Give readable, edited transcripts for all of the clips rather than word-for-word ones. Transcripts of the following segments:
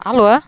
Alô?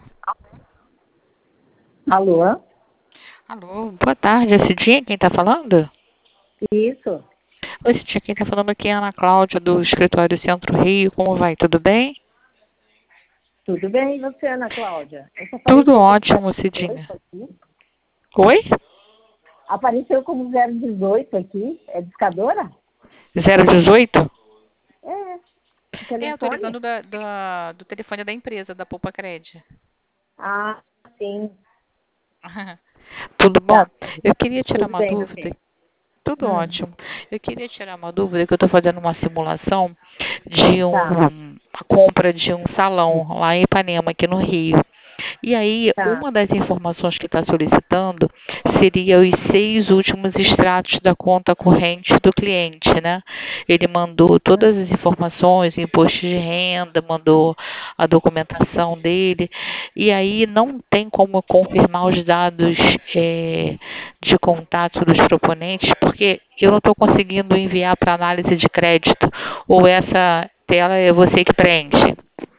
Alô? Alô, boa tarde. É Cidinha quem tá falando? Isso, Oi, Cidinha, quem tá falando aqui é a Ana Cláudia, do escritório Centro Rio. Como vai? Tudo bem? tudo bem, e você, Ana Cláudia? Esse Tudo apareceu como ótimo, 018 Cidinha. aqui. Oi? Apareceu como 018 aqui. É discadora? 018? É, o É, eu tô telefone? ligando do telefone da empresa, da Poupa Cred. Ah, sim, Tudo bom? tá. Eu queria tirar Tudo uma bem, dúvida. você? Tudo Hum, ótimo. Eu queria tirar uma dúvida que eu estou fazendo uma simulação de tá, a compra de um salão lá em Ipanema, aqui no Rio. E aí, tá. uma das informações que está solicitando seria os 6 últimos extratos da conta corrente do cliente, né? Ele mandou todas as informações, imposto de renda, mandou a documentação dele, e aí não tem como confirmar os dados de contato dos proponentes, porque eu não estou conseguindo enviar para análise de crédito, ou essa tela é você que preenche.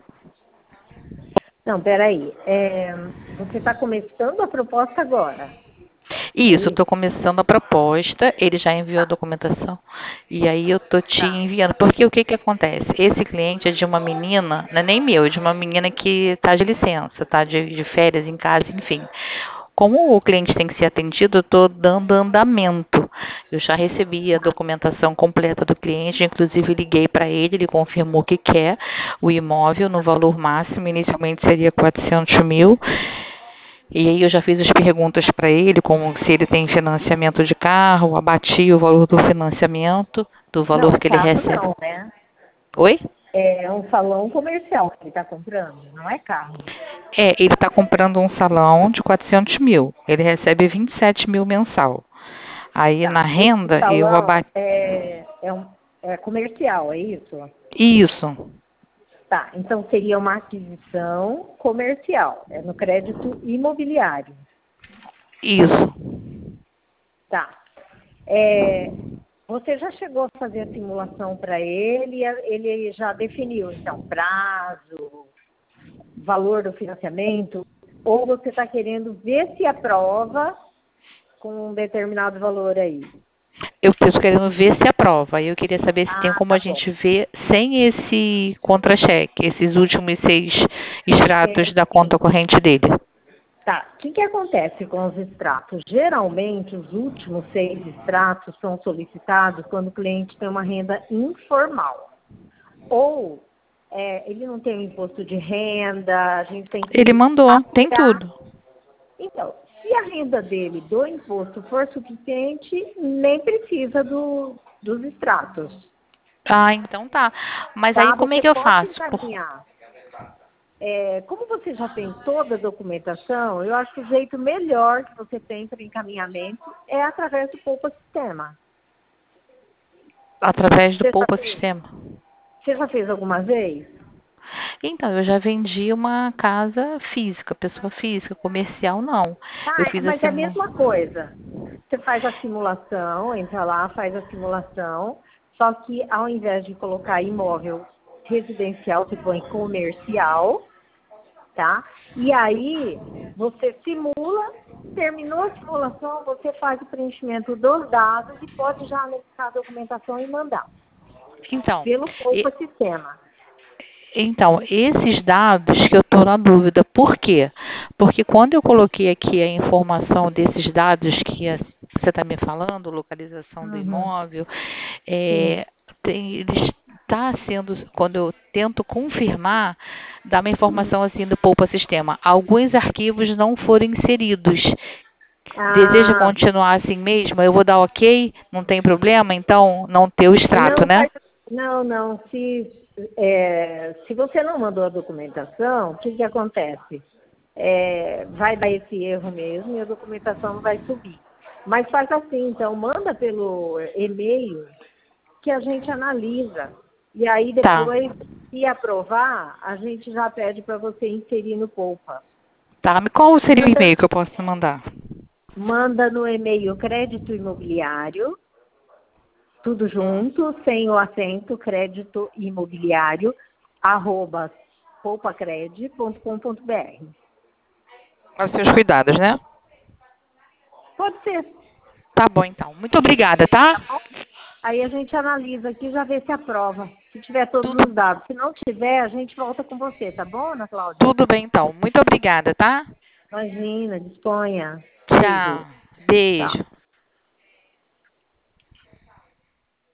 Não, peraí. Você está começando a proposta agora, é Isso, isso? estou começando a proposta, ele já enviou a Tá, documentação e aí eu estou te tá. enviando. Porque o que que acontece? Esse cliente é de uma menina, não é nem meu, é de uma menina que está de licença, está de férias em casa, enfim. Como o cliente tem que ser atendido, eu estou dando andamento. Eu já recebi a documentação completa do cliente, inclusive liguei para ele, ele confirmou que quer o imóvel no valor máximo, inicialmente seria 400 mil. E aí eu já fiz as perguntas para ele, como se ele tem financiamento de carro, abati o valor do financiamento, do valor Não, que ele carro recebe. não, né? Oi? É um salão comercial que ele está comprando, não é carro. É, ele está comprando um salão de 400 mil. Ele recebe 27 mil mensal. Aí na Tá. Esse renda eu salão abati. é comercial, é isso? Isso, Tá. Então seria uma aquisição comercial, é no crédito imobiliário. isso. Tá. É, você já chegou a fazer a simulação para ele? Ele já definiu, então, prazo, valor do financiamento? Ou você está querendo ver se aprova com um determinado valor aí? Eu estou querendo ver se aprova. Aí eu queria saber se tem Ah, como a tá bom. gente ver sem esse contra-cheque, esses últimos 6 extratos da Sim. conta corrente dele. Tá. O que acontece com os extratos? Geralmente, os últimos 6 extratos são solicitados quando o cliente tem uma renda informal. Ou ele não tem o imposto de renda, a gente tem Ele que mandou, tem apurar. tudo. Então, se a renda dele do imposto for suficiente, nem precisa dos extratos. Ah, então tá. Mas aí Tá? como é Você que eu pode faço? encaminhar. Como você já tem toda a documentação, eu acho que o jeito melhor que você tem para encaminhamento é através do Poupa Sistema. Através do Você já Poupa fez, Sistema. você já fez alguma vez? Então, eu já vendi uma casa física, pessoa física, comercial não. Eu Ah, fiz mas assim, é a mesma coisa. Você faz a simulação, entra lá, faz a simulação, só que ao invés de colocar imóvel residencial, você põe comercial, tá? E aí você simula, terminou a simulação, você faz o preenchimento dos dados e pode já anexar a documentação e mandar então, pelo e- Poupa Sistema. então, esses dados que eu estou na dúvida. Por quê? Porque quando eu coloquei aqui a informação desses dados que você está me falando, localização do Uhum, imóvel, sim. ele está sendo, quando eu tento confirmar, dá uma informação assim do Poupa Sistema. Alguns arquivos não foram inseridos. Deseja Ah, continuar assim mesmo? Eu vou dar ok, não tem problema, então não ter o extrato, não, né? não. Se você não mandou a documentação, o que acontece? Vai dar esse erro mesmo e a documentação não vai subir. Mas faz assim, então, manda pelo e-mail que a gente analisa. E aí Tá. depois, se aprovar, a gente já pede para você inserir no Poupa. Tá. Qual seria o Manda, e-mail que eu posso mandar? manda no e-mail crédito imobiliário, tudo Hum. junto, sem o acento, crédito imobiliário, arroba poupacred.com.br. Aos seus cuidados, né? Pode ser, Tá bom, então. Muito obrigada, tá? tá bom? Aí a gente analisa aqui e já vê se aprova. Se tiver todos Tudo, os dados. Se não tiver, a gente volta com você, tá bom, Ana Cláudia? tudo bem, então. Muito obrigada, tá? Imagina, disponha. Beijo. Tchau. Tchau. Beijo.